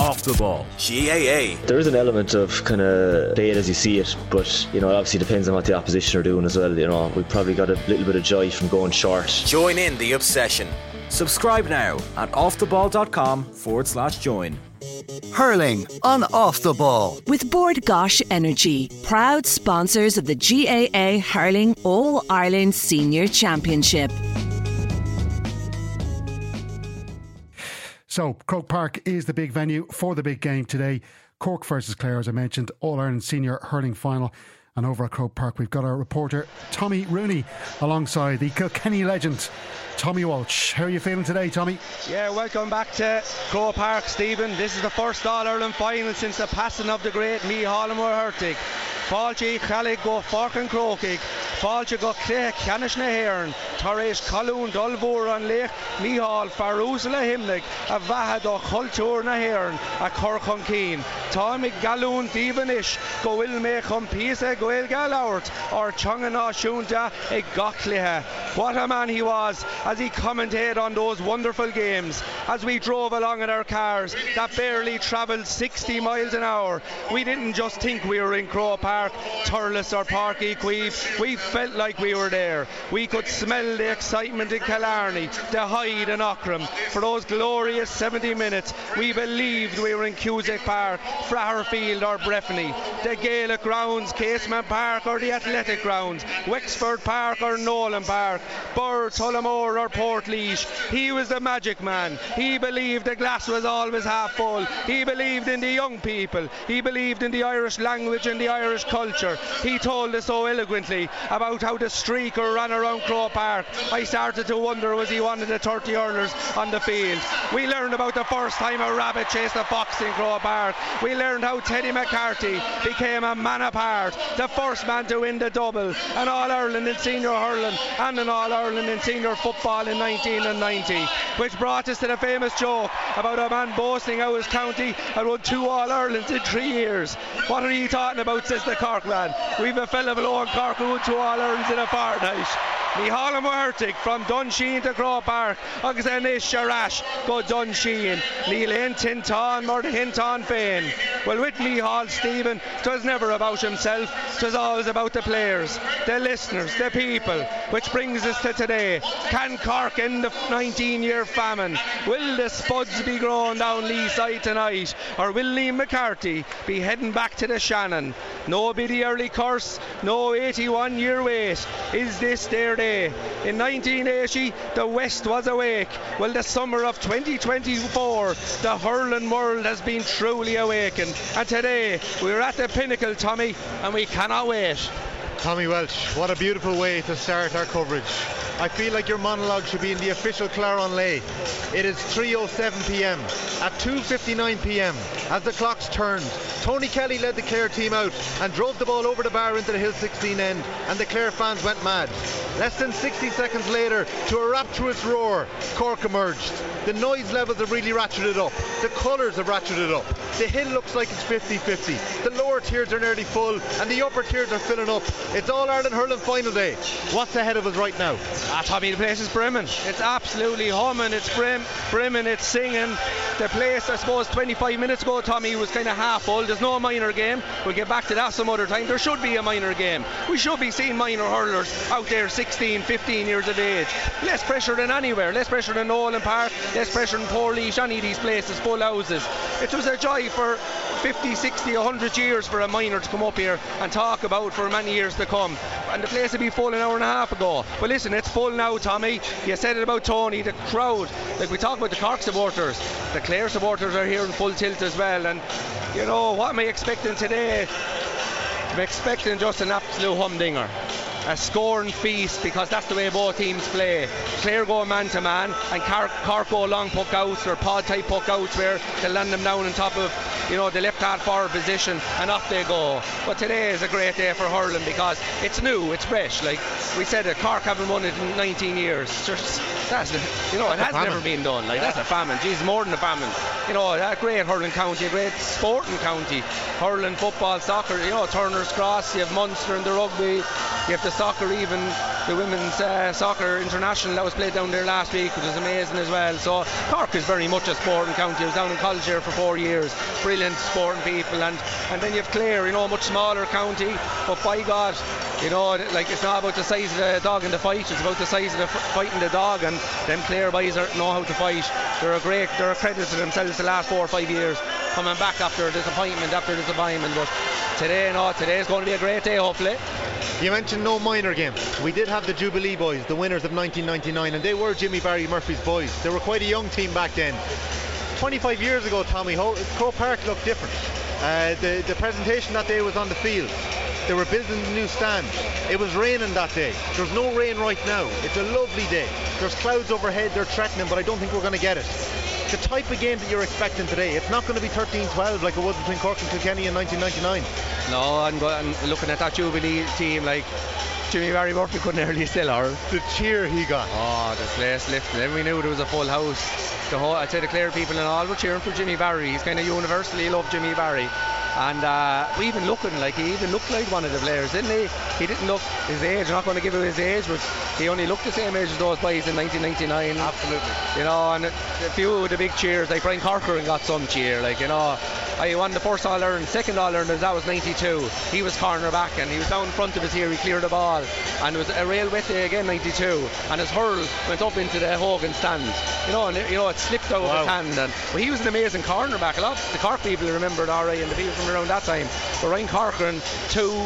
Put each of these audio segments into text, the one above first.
Off the Ball. GAA. There is an element of kind of play it as you see it, but it obviously depends on what the opposition are doing as well. We've probably got a little bit of joy from going short. Join in the obsession. Subscribe now at offtheball.com/join. Hurling on Off the Ball with Bord Gáis Energy, proud sponsors of the GAA Hurling All-Ireland Senior Championship. So, Croke Park is the big venue for the big game today. Cork versus Clare, as I mentioned, All-Ireland Senior Hurling Final. And over at Croke Park, we've got our reporter, Tommy Rooney, alongside the Kilkenny legend, Tommy Walsh. How are you feeling today, Tommy? Yeah, welcome back to Croke Park, Stephen. This is the first All-Ireland final since the passing of the great Micheál Moore-Hurtig. Fáilte Chalig go Forkin Crokig, Fáilte go Clé Canis na Héireann, Taréis Colún Dulmhór an Lech, Micheál Farúsla Himnig, a Bheatha do Chultúr na Héireann, a Corcon Keen. Táimig Galún Dívanis, go bhfuil mé chun píosa go bhfuil Galauert, or Chonga náisiúnta ag Gachlithe. What a man he was as he commentated on those wonderful games. As we drove along in our cars that barely travelled 60 miles an hour, we didn't just think we were in Croke Park, Thurles or Páirc Uí Chaoimh. We felt like we were there. We could smell the excitement in Killarney, the Hyde and Ockram. For those glorious 70 minutes, we believed we were in Cusack Park, Fratherfield or Breffni, the Gaelic grounds, Casement Park or the Athletic grounds, Wexford Park or Nolan Park, Birr, Tullamore or Portlaoise. He was the magic man. He believed the glass was always half full. He believed in the young people. He believed in the Irish language and the Irish culture. He told us so eloquently about how the streaker ran around Croke Park. I started to wonder, was he one of the 30 hurlers on the field? We learned about the first time a rabbit chased a fox in Croke Park. We learned how Teddy McCarthy became a man apart, the first man to win the double, an All-Ireland in senior hurling and an All-Ireland in senior football in 1990, which brought us to the famous joke about a man boasting how his county had won 2 All-Irelands in 3 years. What are you talking about, says the Cork man. We've a fella below in Cork who won 2 All-Irelands in a fortnight. Micheál Moore-Hurtig from Dunsheen to Croke Park, agus Anish Sharash go Dunsheen, Neil Hinton more the Hinton Fane. Well, with Micheál, Stephen, 'twas never about himself, 'twas always about the players, the listeners, the people, which brings us to today. Can Cork end the 19-year famine? Will the spuds be growing down Lee side tonight, or will Liam McCarthy be heading back to the Shannon? No biddy early curse, no 81-year wait. Is this their day? In 1980, the West was awake. Well, the summer of 2024, the hurling world has been truly awakened. And today, we're at the pinnacle, Tommy, and we cannot wait. Tommy Welch, what a beautiful way to start our coverage. I feel like your monologue should be in the official Claron Lay. It is 3:07 p.m. At 2:59 p.m, as the clocks turned, Tony Kelly led the Clare team out and drove the ball over the bar into the Hill 16 end, and the Clare fans went mad. Less than 60 seconds later, to a rapturous roar, Cork emerged. The noise levels have really ratcheted up. The colours have ratcheted up. The hill looks like it's 50-50. The lower tiers are nearly full and the upper tiers are filling up. It's All-Ireland Hurling Final Day. What's ahead of us right now? Tommy, the place is brimming. It's absolutely humming. It's brimming. It's singing. The place, I suppose, 25 minutes ago, Tommy, was kind of half full. There's no minor game. We'll get back to that some other time. There should be a minor game. We should be seeing minor hurlers out there 16, 15 years of age. Less pressure than anywhere. Less pressure than Nolan Park. Less pressure than Portlaoise. Any of these places, full houses. It was a joy for 50, 60, 100 years for a minor to come up here and talk about for many years to come. And the place would be full an hour and a half ago. But listen, it's full now, Tommy. You said it about Tony, the crowd. Like we talk about the Cork supporters, the Clare supporters are here in full tilt as well. And you know, what am I expecting today? I'm expecting just an absolute humdinger. A scoring feast, because that's the way both teams play. Clare go man to man and Cork go long puck outs or pod type puck outs where they land them down on top of, you know, the left half forward position and off they go. But today is a great day for hurling because it's new, it's fresh. Like we said, Cork haven't won it in 19 years. That's, you know, it has never been done. Like that's a famine. Jeez, more than a famine. You know, a great hurling county, a great sporting county. Hurling, football, soccer. You know, Turner's Cross. You have Munster in the rugby. You have the soccer even. the women's soccer international that was played down there last week, which was amazing as well. So Cork is very much a sporting county. I was down in college here for 4 years, brilliant sporting people, and then you have Clare, you know, a much smaller county, but by God, you know, like, it's not about the size of the dog in the fight, it's about the size of the fight in the dog, and them Clare boys know how to fight. They're a credit to themselves the last 4 or 5 years, coming back after disappointment, but today's going to be a great day, hopefully. You mentioned no minor games. We did have the Jubilee boys, the winners of 1999, and they were Jimmy Barry Murphy's boys. They were quite a young team back then. 25 years ago, Tommy, Croke Park looked different. The presentation that day was on the field. They were building the new stand. It was raining that day. There's no rain right now. It's a lovely day. There's clouds overhead, they're threatening, but I don't think we're going to get it. The type of game that you're expecting today, it's not going to be 13-12 like it was between Cork and Kilkenny in 1999. No, I'm looking at that Jubilee team, like, Jimmy Barry Murphy couldn't hardly still her. The cheer he got. Oh, the place lifted. And we knew there was a full house. I'd say the Clare people and all were cheering for Jimmy Barry. He's kind of universally loved, Jimmy Barry. And he even looked like one of the players, didn't he? He didn't look his age. I'm not going to give him his age, but he only looked the same age as those boys in 1999. Absolutely. You know, and a few of the big cheers, like Brian Corcoran got some cheer. Like, you know, I won the first All-Ireland, second All-Ireland, that was 92. He was cornerback and he was down in front of us here. He cleared the ball, and it was a real wet day again, 92. And his hurl went up into the Hogan stand. You know, and it slipped out of his hand. But he was an amazing cornerback. A lot of the Cork people remember it, alright, and the people from around that time. But Ryan Corcoran, 2,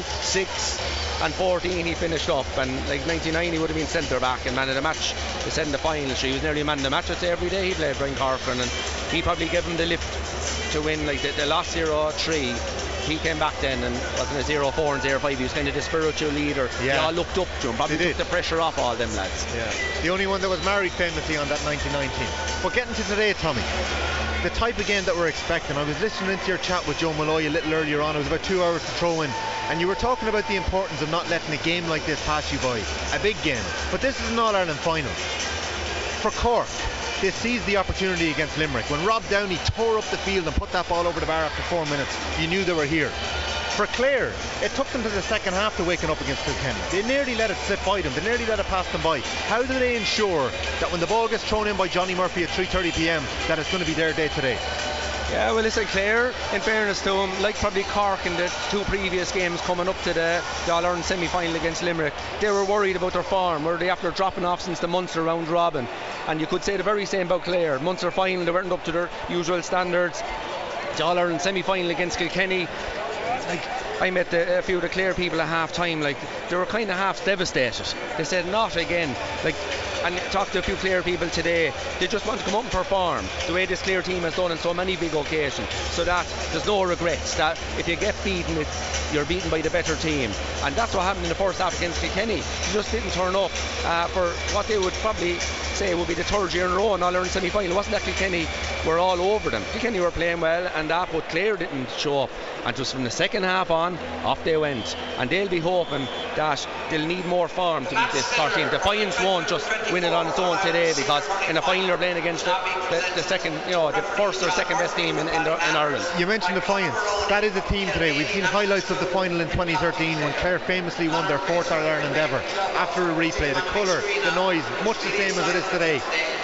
6 and 14 he finished up, and like 99 he would have been centre back and man of the match. They said in the final, he was nearly man of the match, I'd say, every day he played, Brian Corcoran, and he probably gave him the lift to win. Like the last 0-3 he came back then and wasn't a 0-4 and 0-5. He was kind of the spiritual leader. They all looked up to him, probably took the pressure off all them lads. The only one that was married famously on that 1919. But getting to today, Tommy, the type of game that we're expecting. I was listening into your chat with Joe Malloy a little earlier on. It was about 2 hours to throw in, and you were talking about the importance of not letting a game like this pass you by. A big game, but this is an All-Ireland final. For Cork, they seized the opportunity against Limerick. When Rob Downey tore up the field and put that ball over the bar after 4 minutes, you knew they were here. For Clare, it took them to the second half to waken up against Kilkenny. They nearly let it slip by them. They nearly let it pass them by. How do they ensure that when the ball gets thrown in by Johnny Murphy at 3:30 p.m. that it's going to be their day today? Yeah, well, listen, Clare, in fairness to them, like probably Cork in the 2 previous games coming up to the All-Ireland semi-final against Limerick, they were worried about their form. Were they after dropping off since the Munster round robin? And you could say the very same about Clare. Munster final, they weren't up to their usual standards. The All-Ireland semi-final against Kilkenny, like, I met a few of the Clare people at half time, like they were kind of half devastated. They said not again, like, and talked to a few Clare people today. They just want to come up and perform the way this Clare team has done on so many big occasions, so that there's no regrets, that if you get beaten, you're beaten by the better team. And that's what happened in the first half against Kilkenny. They just didn't turn up for what they would probably say would be the 3rd year in a row in All-Ireland semi-final. It wasn't that Kilkenny were all over them. Kilkenny were playing well and that, but Clare didn't show up. And just from the second half on, off they went. And they'll be hoping that they'll need more form to beat this Cork team. Defiance won't just win it on its own today, because in the final you're playing against the second, you know, the first or second best team in Ireland. You mentioned Defiance. That is a team today. We've seen highlights of the final in 2013 when Clare famously won their 4th All-Ireland ever. After a replay, the colour, the noise, much the same as it is today.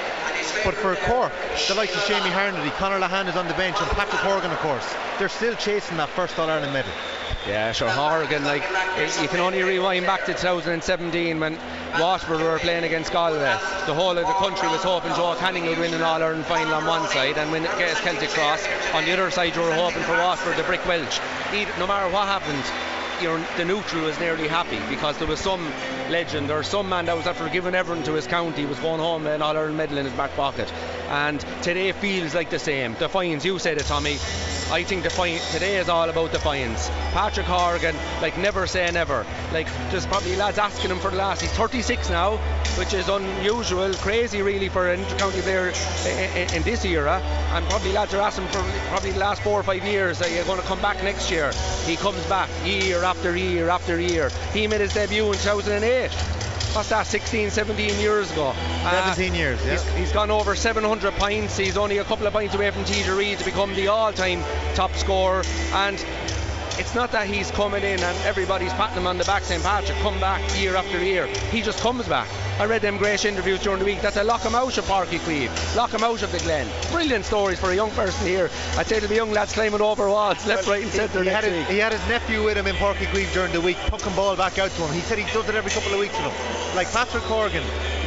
But for Cork, the likes of Shamie Harnedy, Conor Lahan is on the bench, and Patrick Horgan, of course, they're still chasing that first All-Ireland medal. Yeah, sure, Horgan, like, you can only rewind back to 2017 when Waterford were playing against Galway. The whole of the country was hoping Joe Canning would win an All-Ireland final on one side and win against Celtic Cross. On the other side, you were hoping for Waterford to brick Welsh. No matter what happened, the neutral was nearly happy, because there was some legend or some man that was after giving everything to his county was going home with an All-Ireland medal in his back pocket. And today feels like the same. Defiance, you said it, Tommy. I think today is all about defiance. Patrick Horgan, like, never say never. Like, there's probably lads asking him for the last. He's 36 now, which is unusual, crazy really for an inter-county player in this era. And probably lads are asking for probably the last 4 or 5 years that you're going to come back next year. He comes back year after year after year. He made his debut in 2008. What's that, 16, 17 years ago? 17 years, yeah. He's gone over 700 points. He's only a couple of points away from TJ Reid to become the all-time top scorer. And it's not that he's coming in and everybody's patting him on the back saying, Patrick, come back year after year. He just comes back. I read them great interviews during the week. That's a lock him out of Páirc Uí Chaoimh, lock him out of the Glen. Brilliant stories for a young person here. I'd say to the young lads climbing over walls, left, right and centre. He had his nephew with him in Páirc Uí Chaoimh during the week, pucking ball back out to him. He said he does it every couple of weeks with him. Like Patrick Corrigan,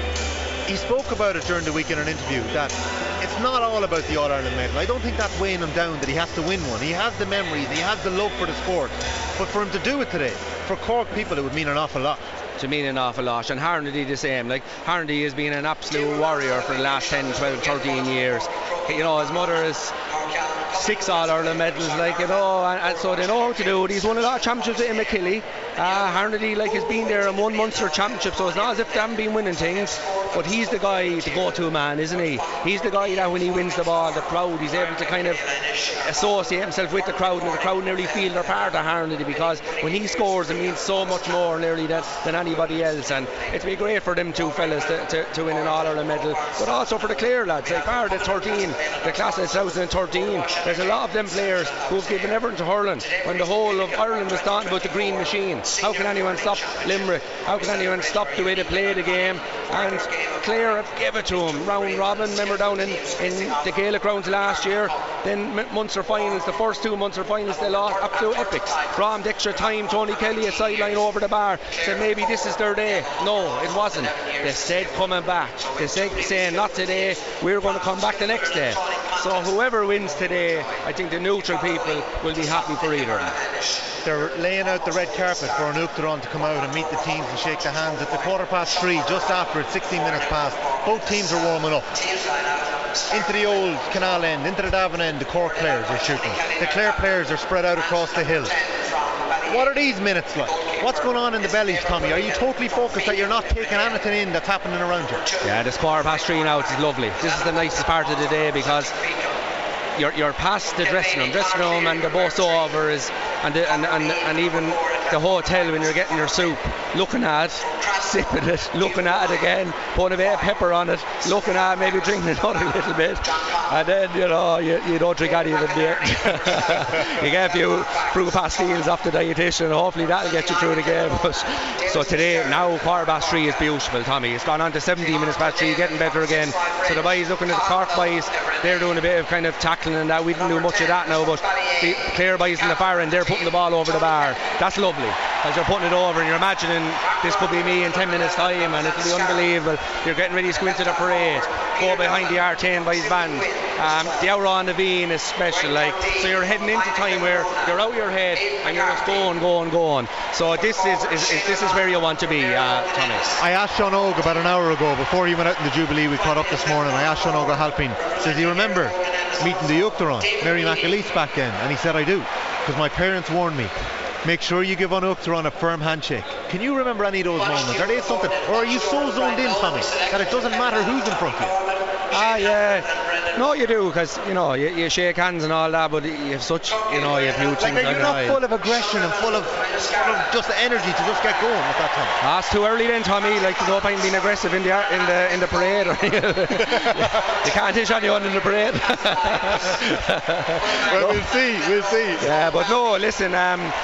he spoke about it during the week in an interview, that it's not all about the All-Ireland medal. I don't think that's weighing him down, that he has to win one. He has the memories, he has the love for the sport, but for him to do it today, for Cork people, it would mean an awful lot. To mean an awful lot. And Harnedy the same. Like, Harnedy has been an absolute warrior for the last 10, 12, 13 years. You know, his mother is 6 All-Ireland medals, like, you know, and so they know how to do it. He's won a lot of championships in McKilly. Harnedy, like, has been there and won Munster championship, so it's not as if they haven't been winning things, but he's the guy, the go-to man, isn't he? He's the guy that when he wins the ball, the crowd, he's able to kind of associate himself with the crowd, and the crowd nearly feel they're part of Harnedy, because when he scores it means so much more nearly than anybody else, and it'd be great for them two fellas to win an All-Ireland medal, but also for the Clare lads, like part of 13, the class of 2013. There's a lot of them players who've given everything to hurling when the whole of Ireland was talking about the green machine. How can anyone stop Limerick? How can anyone stop the way they play the game? And Clare have gave it to him. Round robin, remember down in the Gaelic rounds last year, then Munster finals, the first 2 Munster finals they lost, absolute epics. From extra time, Tony Kelly a sideline over the bar, said maybe this is their day. No, it wasn't. They said coming back. They said saying not today, we're going to come back the next day. So whoever wins today, I think the neutral people will be happy for either. They're laying out the red carpet for an Uachtaráin to come out and meet the teams and shake their hands at the 3:15, just after it's 16 minutes past. Both teams are warming up. Into the old Canal end, into the Davin end, the Cork players are shooting. The Clare players are spread out across the hill. What are these minutes like? What's going on in the bellies, Tommy? Are you totally focused that you're not taking anything in that's happening around you? Yeah, this 3:15 now, it's lovely. This is the nicest part of the day, because you're past the dressing room and the bus over is, and even the hotel when you're getting your soup, looking at it, sipping it, looking at it again, putting a bit of pepper on it, looking at it, maybe drinking another little bit, and then you don't drink any of it yet. You get a few fruit pastilles off the dietitian, and hopefully that'll get you through the game. But so today, now 3:15 is beautiful, Tommy. It's gone on to 17 minutes past 3, getting better again. So the boys, looking at the Cork boys, they're doing a bit of kind of tackling and that. We didn't do much of that now, but the Clare boys in the far end, they're putting the ball over the bar. That's lovely, as you're putting it over and you're imagining this could be me in 10 minutes time, and it'll be unbelievable. You're getting ready to go into the parade, go behind the R10 by his band. The hour on the Veen is special, like, so you're heading into time where you're out your head and you're just going. So this is where you want to be, Tommy. I asked Sean Og about an hour ago, before he went out in the Jubilee, we caught up this morning. I asked Sean Og Halpin, says, do you remember meeting the Uachtaráin, Mary McAleese back then? And he said, I do, because my parents warned me, make sure you give an Uachtaráin a firm handshake. Can you remember any of those moments? Are they something, or are you so zoned in, Tommy, that it doesn't matter who's in front of you? Yeah. No, you do, because you shake hands and all that, but you have such, you have huge things. Like, are you not full of aggression and full of just energy to just get going at that time? It's too early then, Tommy. Like, there's no point being aggressive in the parade. You can't dish anyone in the parade. Well, we'll see. Yeah, but no, listen.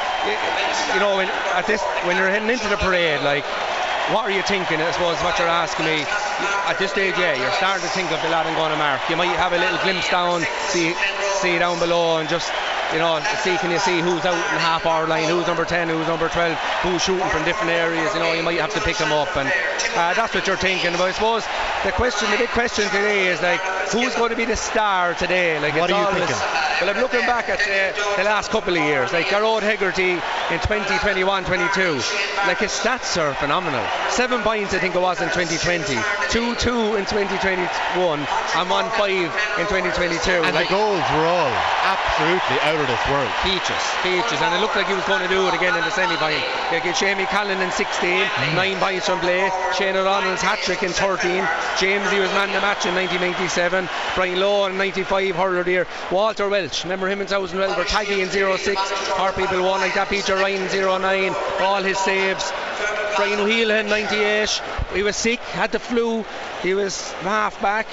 When you're heading into the parade, like, what are you thinking? I suppose what you're asking me. At this stage, you're starting to think of the lad and going to mark. You might have a little glimpse down, see down below, and just can you see who's out in the half hour line, who's number 10, who's number 12, who's shooting from different areas. You might have to pick them up, and that's what you're thinking. But I suppose the big question today is, like, who's going to be the star today? Like, what are you thinking? Well, I'm looking back at the last couple of years, like Garrod Hegarty in 2021-22. Like, his stats are phenomenal. 7 points, I think it was, in 2020, 2-2 in 2021, and 1-5 in 2022. And the goals were all absolutely out of this world. Peaches, and it looked like he was going to do it again in the semi-final. They get Jamie Callan in 16, 9 points from play. Shane O'Donnell's hat-trick in 13. James, he was man of the match in 1997. Brian Lowe in 95, hurler there. Walter Welch, remember him in 2012, or Taggy in 06. Our people won like that. Peter Ryan in 09, all his saves. Brian Whelan in 98, he was sick, had the flu, he was half back.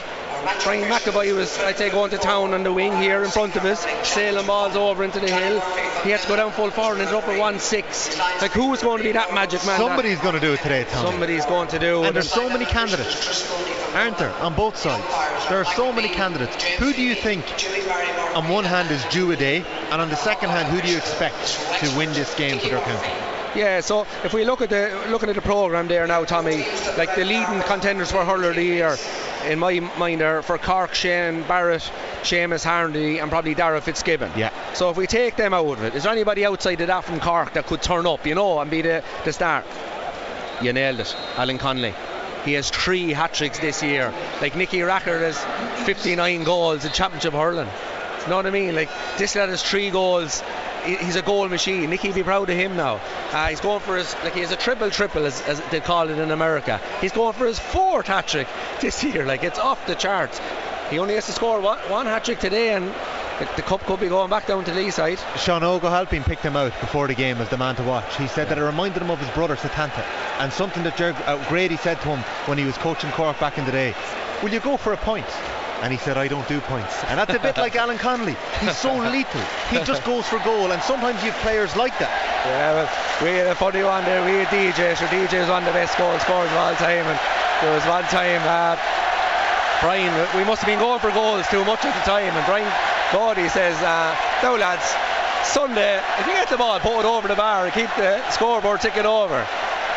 Brian McAvoy was, I'd say, going to town on the wing here in front of us, sailing balls over into the hill. He had to go down full forward and ended up at 1-6. Like, who was going to be that magic man? Somebody's going to do it today, Tom. Somebody's going to do it. And there's so many candidates, aren't there, on both sides? There are so many candidates. Who do you think on one hand is due a day, and on the second hand, who do you expect to win this game for their county? Yeah, so if we looking at the programme there now, Tommy, like the leading contenders for Hurler of the Year, in my mind, are for Cork, Shane Barrett, Seamus Harnedy and probably Darragh Fitzgibbon. Yeah. So if we take them out of it, is there anybody outside of that from Cork that could turn up, and be the start? You nailed it, Alan Connolly. He has 3 hat-tricks this year. Like Nicky Rackard has 59 goals in championship hurling. You know what I mean? Like, this lad has 3 goals. He's a goal machine. Nicky, be proud of him now. He's going for his, he has a triple as they call it in America. He's going for his 4th hat-trick this year. Like, it's off the charts. He only has to score one hat-trick today, and the cup could be going back down to the east side. Sean O'Halpin picked him out before the game as the man to watch. He said that it reminded him of his brother Satanta, and something that Grady said to him when he was coaching Cork back in the day: will you go for a point? And he said, I don't do points. And that's a bit like Alan Connolly. He's so lethal. He just goes for goal, and sometimes you have players like that. Yeah, well, we had a funny one there. We had DJ. So DJ was one of the best goal scorers of all time, and there was one time Brian, we must have been going for goals too much at the time, and Brian Cody says, now lads, Sunday, if you get the ball, put it over the bar and keep the scoreboard ticking over.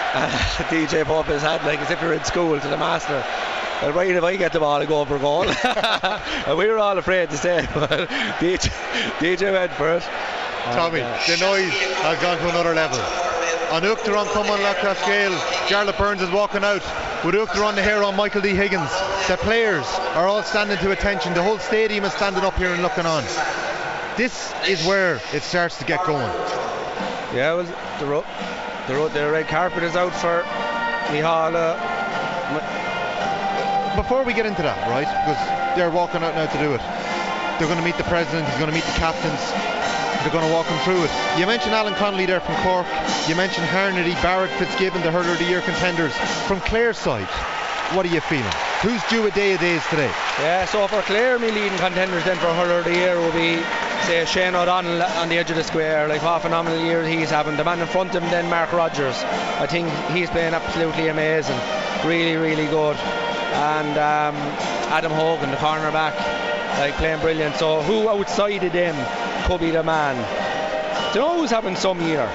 DJ put up his hand like as if you're in school to the master. Well, Brian, if I get the ball, I go for a goal. And we were all afraid to say it, but DJ went for it. Tommy, the noise has gone to another level. On Uachtaran come on Lochcascale, Jarlath Burns is walking out with Uachtaran the hair on Michael D. Higgins. The players are all standing to attention. The whole stadium is standing up here and looking on. This is where it starts to get going. Yeah, well, the red carpet is out for Micheál. Before we get into that, right, because they're walking out now to do it, they're going to meet the president, he's going to meet the captains, they're going to walk them through it. You mentioned Alan Connolly there from Cork, you mentioned Harnedy, Barrett, Fitzgibbon, the Hurler of the Year contenders. From Clare's side, what are you feeling? Who's due a day of days today? Yeah, so for Clare, my leading contenders then for Hurler of the Year will be, say, Shane O'Donnell on the edge of the square. Like, what a phenomenal year he's having. The man in front of him then, Mark Rogers. I think he's playing absolutely amazing. Really, really good. And Adam Hogan, the cornerback, like, playing brilliant. So who outside of them could be the man? Do you know who's having some year?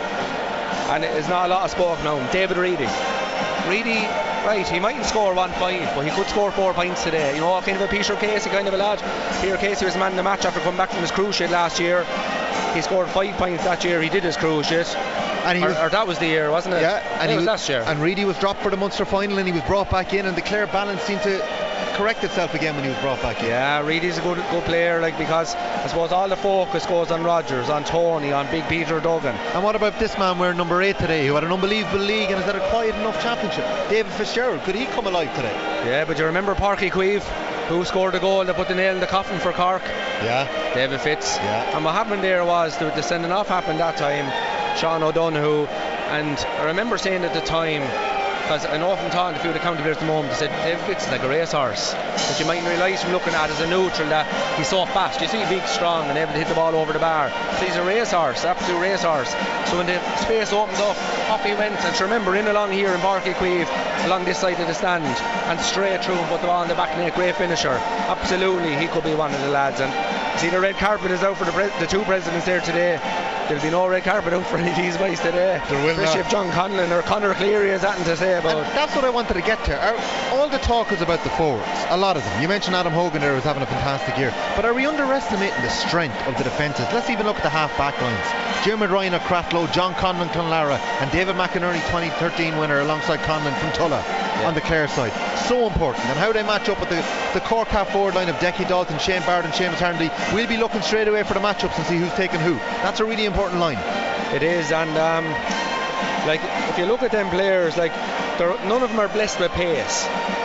And it's not a lot of spoke now. David Reedy. Reedy, right, he mightn't score 1 point, but he could score 4 points today. You know, kind of a Peter Casey kind of a lad. Peter Casey was the man in the match after coming back from his cruise ship last year. He scored 5 points that year. He did his cruise ship. And or that was the year, wasn't it? Yeah, and it was last year. And Reedy was dropped for the Munster final, and he was brought back in, and the Clare balance seemed to correct itself again when he was brought back in. Yeah, Reedy's a good player, like, because I suppose all the focus goes on Rogers, on Tony, on Big Peter Duggan. And what about this man wearing number 8 today, who had an unbelievable league and has had a quiet enough championship? David Fitzgerald, could he come alive today? Yeah, but you remember Páirc Uí Chaoimh, who scored the goal that put the nail in the coffin for Cork? Yeah. David Fitz. Yeah. And what happened there was the sending off happened that time. Sean O'Donoghue, and I remember saying at the time, because I know from talking to a few of the county players at the moment, they said David Fitz is like a racehorse, but you mightn't realise from looking at it as a neutral that he's so fast. You see, big, strong, and able to hit the ball over the bar. So he's a racehorse, absolute racehorse. So when the space opened up, off he went. And remember, in along here in Páirc Uí Chaoimh, along this side of the stand, and straight through and put the ball in the back net. Great finisher. Absolutely, he could be one of the lads. And see, the red carpet is out for the 2 presidents there today. There'll be no red carpet out for any of these guys today. Especially if John Conlon or Conor Cleary has nothing to say about it. That's what I wanted to get to. All the talk is about the forwards, a lot of them. You mentioned Adam Hogan there, who's having a fantastic year, but are we underestimating the strength of the defences? Let's even look at the half back lines. Diarmuid Ryan of Cratloe, John Conlon Clonlara, and David McInerney, 2013 winner alongside Conlon from Tulla on the Clare side. So important. And how they match up with the Cork half forward line of Decky Dalton, Shane Barrett and Seamus Harnedy. We'll be looking straight away for the matchups and see who's taking who. That's a really important line. It is. And like, if you look at them players, like, none of them are blessed with pace.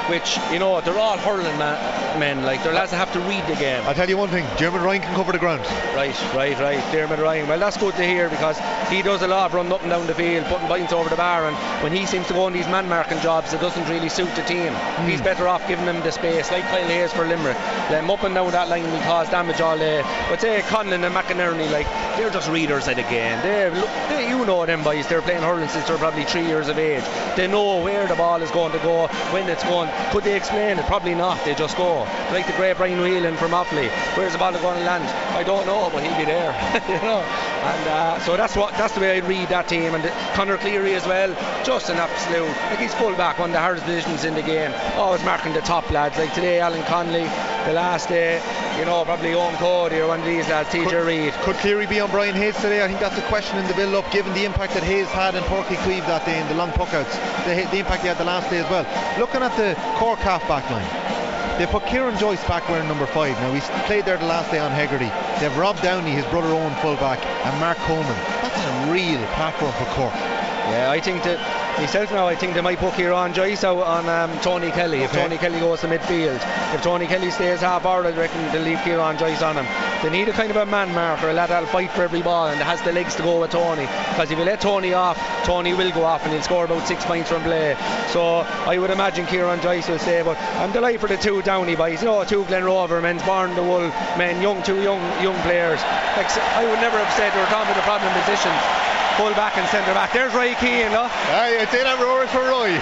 which, you know, they're all hurling men, like they're lads that have to read the game. I'll tell you one thing, Dermot Ryan can cover the ground. Right, Dermot Ryan. Well, that's good to hear, because he does a lot of running up and down the field, putting points over the bar, and when he seems to go on these man-marking jobs, it doesn't really suit the team. He's better off giving them the space, like Kyle Hayes for Limerick. Let him up and down that line will cause damage all day. But say Conlon and McInerney, like, they're just readers of the game. They, you know them boys, they're playing hurling since they're probably 3 years of age. They know where the ball is going to go, when it's going. Could they explain it? Probably not. They just go. Like the great Brian Whelan from Offaly. Where's the ball going to land? I don't know, but he'll be there. You know. And so that's the way I read that team. And Conor Cleary as well, just an absolute, like, he's full back, one of the hardest positions in the game, always marking the top lads. Like today, Alan Connolly, the last day, you know, probably Owen Cody or one of these lads, TJ Reid. Could Cleary be on Brian Hayes today? I think that's a question in the build-up, given the impact that Hayes had in Porky Cleave that day in the long puckouts, the impact he had the last day as well. Looking at the Cork half-back line, they put Kieran Joyce back wearing number 5. Now, he's played there the last day on Hegarty. They have Rob Downey, his brother Owen, full-back, and Mark Coleman. That's a real platform for Cork. Yeah, I think that myself now, I think they might put Kieran Joyce out on Tony Kelly. If Tony Kelly goes to midfield, if Tony Kelly stays half hour, I reckon they'll leave Kieran Joyce on him. They need a kind of a man marker, a lad that'll fight for every ball and has the legs to go with Tony, because if you let Tony off, Tony will go off and he'll score about 6 points from play. So I would imagine Kieran Joyce will stay, but I'm delighted for the two Downey boys, you know, two Glenrover men, Barn the Wool men, two young players. Like, I would never have said they were talking about the problem positions. Full back and centre back. There's Roy Keane, no? I'd say that roars for Roy.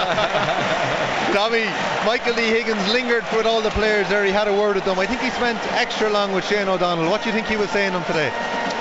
Tommy, Michael D. Higgins lingered with all the players there. He had a word with them. I think he spent extra long with Shane O'Donnell. What do you think he was saying to him today?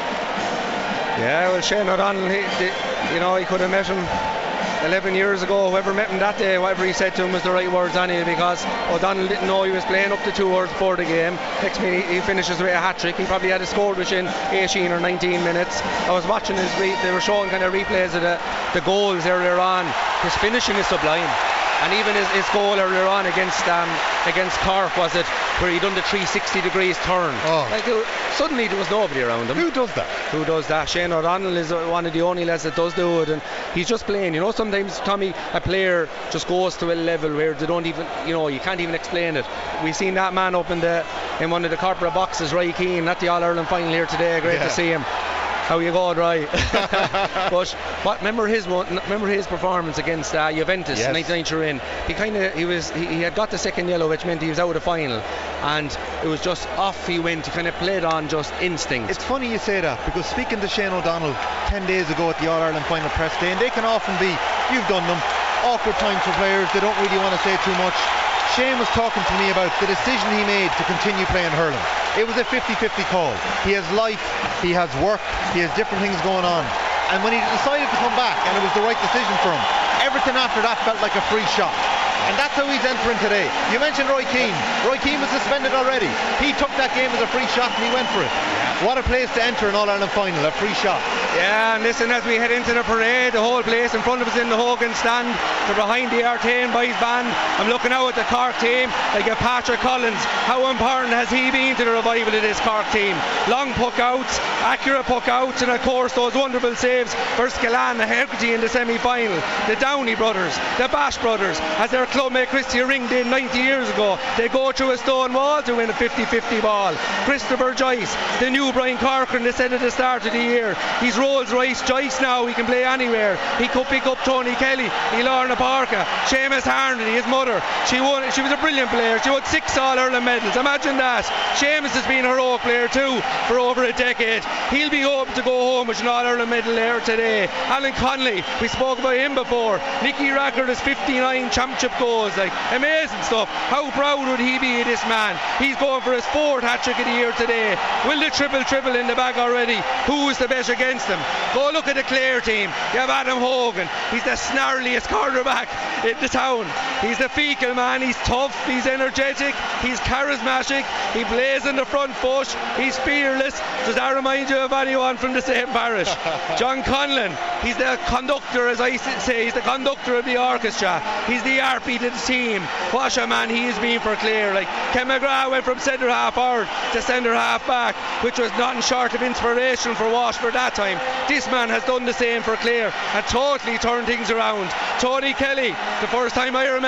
Yeah, well, Shane O'Donnell, he could have met him 11 years ago. Whoever met him that day, whatever he said to him was the right words anyway, because O'Donnell didn't know he was playing up to 2 hours before the game. Next minute he finishes with a hat-trick. He probably had a score within 18 or 19 minutes. I was watching they were showing kind of replays of the goals earlier on. His finishing is sublime. And even his goal earlier on against Cork, was it, where he done the 360 degrees turn. Suddenly there was nobody around him. Who does that? Shane O'Donnell is one of the only lads that does do it, and he's just playing. You know, sometimes, Tommy, a player just goes to a level where they don't even, you can't even explain it. We've seen that man up in one of the corporate boxes, Roy Keane, at the All-Ireland final here today. Great to see him. How you going, Roy? But remember his performance against Juventus, yes. 1999 he had got the second yellow, which meant he was out of the final, and it was just off he went. He kind of played on just instinct. It's funny you say that, because speaking to Shane O'Donnell 10 days ago at the All-Ireland final press day, and they can often be, you've done them, awkward times for players, they don't really want to say too much. Shane was talking to me about the decision he made to continue playing hurling. It was a 50-50 call. He has life, he has work, he has different things going on. And when he decided to come back, and it was the right decision for him, everything after that felt like a free shot. And that's how he's entering today. You mentioned Roy Keane. Roy Keane was suspended already. He took that game as a free shot and he went for it. What a place to enter an All-Ireland final, a free shot. Yeah, and listen, as we head into the parade, the whole place in front of us in the Hogan stand, they're behind the Artane boys band. I'm looking out at the Cork team, like a Patrick Collins. How important has he been to the revival of this Cork team? Long puck outs, accurate puck outs, and of course those wonderful saves for Skillan and Hegarty in the semi-final. The Downey brothers, the Bash brothers, as their clubmate Christy ringed in 90 years ago, they go through a stone wall to win a 50-50 ball. Christopher Joyce, the new Brian Corcoran, they said at the start of the year, he's Rolls Royce Joyce now, he can play anywhere. He could pick up Tony Kelly, Lorna Parker, Seamus Harnedy, his mother. She was a brilliant player. She won 6 All-Ireland medals. Imagine that. Seamus has been a heroic player too for over a decade. He'll be hoping to go home with an All-Ireland medal there today. Alan Connolly, we spoke about him before. Nicky Rackard has 59 championship goals. Like, amazing stuff. How proud would he be of this man? He's going for his 4th hat-trick of the year today. Will the triple in the bag already? Who's the best against him? Go look at the Clare team. You have Adam Hogan. He's the snarliest quarterback in the town. He's the fecal man. He's tough. He's energetic. He's charismatic. He plays in the front foot. He's fearless. Does that remind you of anyone from the same parish? John Conlon. He's the conductor, as I say. He's the conductor of the orchestra. He's the harpy to the team. What a man he has been for Clare. Like, Ken McGrath went from centre half forward to centre half back, which was nothing short of inspiration for Walsh for that time. This man has done the same for Clare and totally turned things around. Tony Kelly, the first time I remember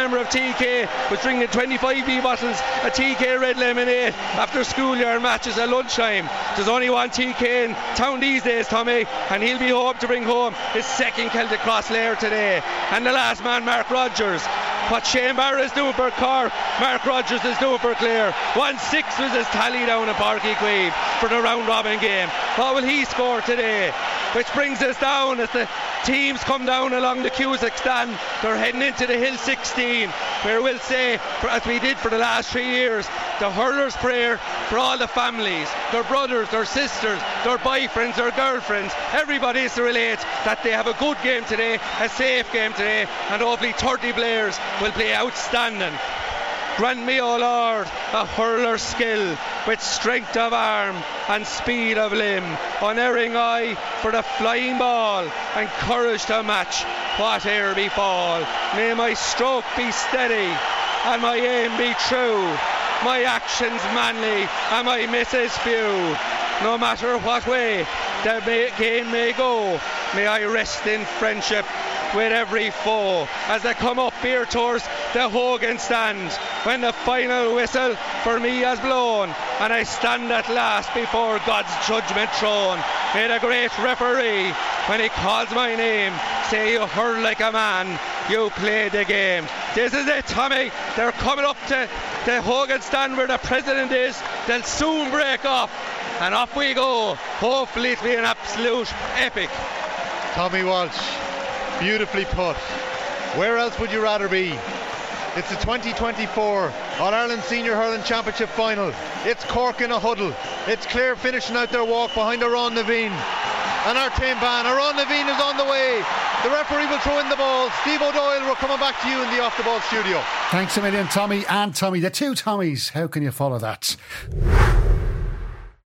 member of TK was drinking 25 bottles of TK red lemonade after schoolyard matches at lunchtime. There's only one TK in town these days, Tommy, and he'll be hoping to bring home his second Celtic Cross layer today. And the last man, Mark Rogers. What Shane Barra is doing for Cork, Mark Rogers is doing for Clare. 1-6 was his tally down in Páirc Uí Chaoimh for the round robin game. What will he score today? Which brings us down as the teams come down along the Cusack stand. They're heading into the Hill 16, where we'll say, as we did for the last 3 years, the hurler's prayer for all the families, their brothers, their sisters, their boyfriends, their girlfriends. Everybody is to relate that they have a good game today, a safe game today, and hopefully 30 players will play outstanding. Grant me, O Lord, a hurler's skill with strength of arm and speed of limb, unerring eye for the flying ball and courage to match whate'er befall. May my stroke be steady and my aim be true, my actions manly and my misses few. No matter what way the game may go, may I rest in friendship with every foe as they come up here towards the Hogan stand when the final whistle for me has blown and I stand at last before God's judgment throne. May the great referee, when he calls my name, say, you hurl like a man, you played the game. This is it, Tommy. They're coming up to the Hogan stand where the president is. They'll soon break off and off we go. Hopefully it'll be an absolute epic. Tommy Walsh, beautifully put. Where else would you rather be? It's the 2024 All-Ireland Senior Hurling Championship final. It's Cork in a huddle. It's Clare finishing out their walk behind Aran Naveen and Artane Ban. Aran Naveen is on the way. The referee will throw in the ball. Steve O'Doyle, we're coming back to you in the Off the Ball studio. Thanks a million, Tommy and Tommy. The two Tommies. How can you follow that?